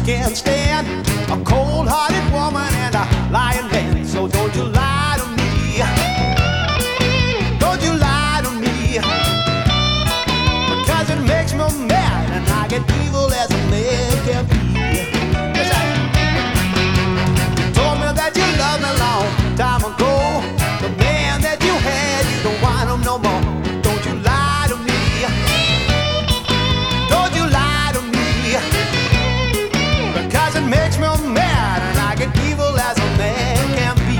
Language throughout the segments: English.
can't stand a cold-hearted woman and a lying man. So don't you lie to me. Don't you lie to me. Because it makes me mad and I get evil as a man can be. Yes, you told me that you loved me long time ago. The man that you had, you don't want him no more. Don't you lie to me. Don't you lie to me. Because it makes me mad and I get evil as a man can be.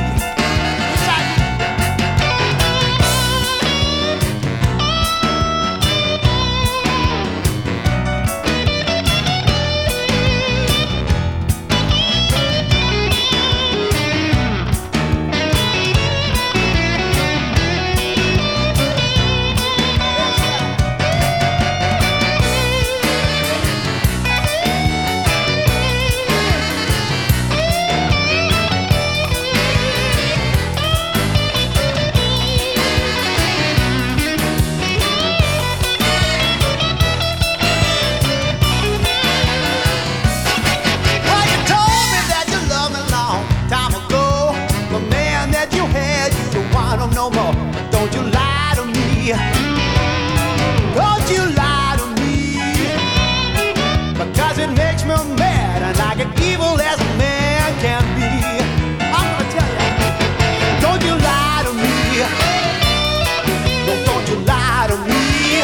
No more. Don't you lie to me. Don't you lie to me. Because it makes me mad and I get evil as a man can be. I'm gonna tell you. Don't you lie to me. Don't you lie to me.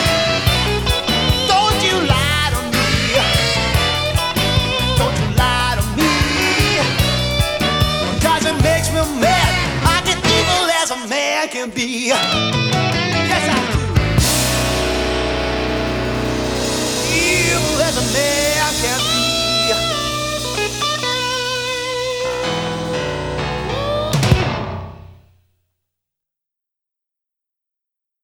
Don't you lie to me. Don't you lie to me. Because it makes me mad. I get evil as a man can be. Yes, I do. Evil as a man can be.